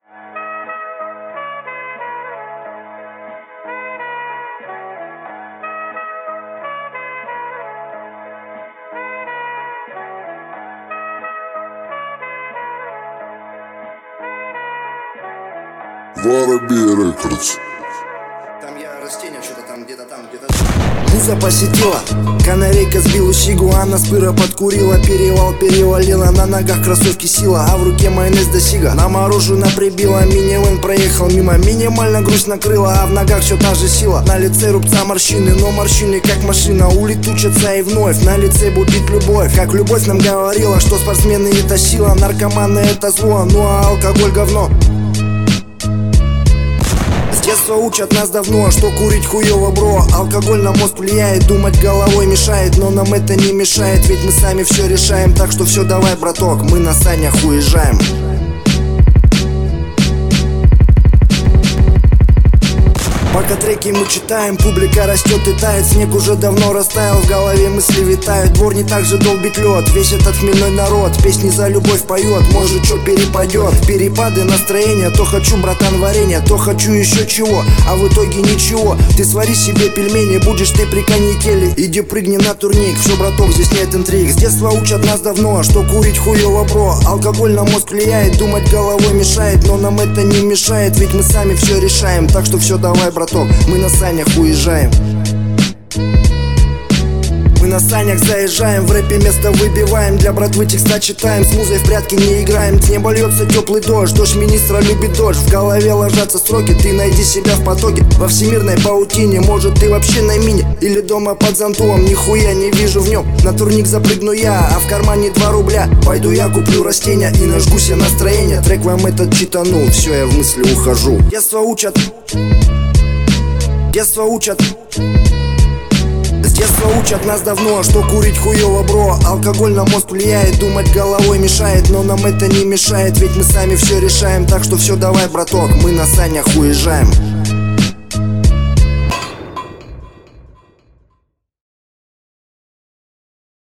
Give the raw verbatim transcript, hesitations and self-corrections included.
Воробей Рекордс. Там я растение, что-то там, где-то там, где-то. Муза посетила, канарейка сбила щигу, она спыра подкурила, перевал перевалила, на ногах кроссовки сила, а в руке майонез до сига. На мороженое прибила, минивэн проехал мимо, минимально грусть накрыла, а в ногах все та же сила. На лице рубца морщины, но морщины как машина улетучатся и вновь на лице будет любовь. Как любовь нам говорила, что спортсмены это сила, наркоманы это зло, ну а алкоголь говно. С детства учат нас давно, что курить хуёво, бро. Алкоголь на мозг влияет, думать головой мешает, но нам это не мешает, ведь мы сами все решаем. Так что все, давай, браток, мы на санях уезжаем. Пока треки мы читаем, публика растет и тает, снег уже давно растаял, в голове мысли витают. Двор не так же долбит лед, весь этот хмельной народ песни за любовь поет, может чё перепадет. Перепады настроения, то хочу, братан, варенья, то хочу еще чего, а в итоге ничего. Ты свари себе пельмени, будешь ты при коньяке, иди прыгни на турник, все, браток, здесь нет интриг. С детства учат нас давно, что курить хуёво, бро. Алкоголь на мозг влияет, думать головой мешает, но нам это не мешает, ведь мы сами все решаем. Так что все, давай, браток, мы на санях уезжаем. Мы на санях заезжаем, в рэпе место выбиваем, для братвы текста читаем, с музой в прятки не играем. С неба льется теплый дождь, дождь министра любит дождь, в голове ложатся строки, ты найди себя в потоке. Во всемирной паутине, может ты вообще на мине, или дома под зонтом, нихуя не вижу в нем. На турник запрыгну я, а в кармане два рубля. Пойду я куплю растения и нажгу себе настроение. Трек вам этот читанул, все, я в мысли ухожу. Детство учат, детство учат, с детства учат нас давно, что курить хуёво, бро. Алкоголь на мозг влияет, думать головой мешает, но нам это не мешает, ведь мы сами все решаем. Так что все, давай, браток, мы на санях уезжаем.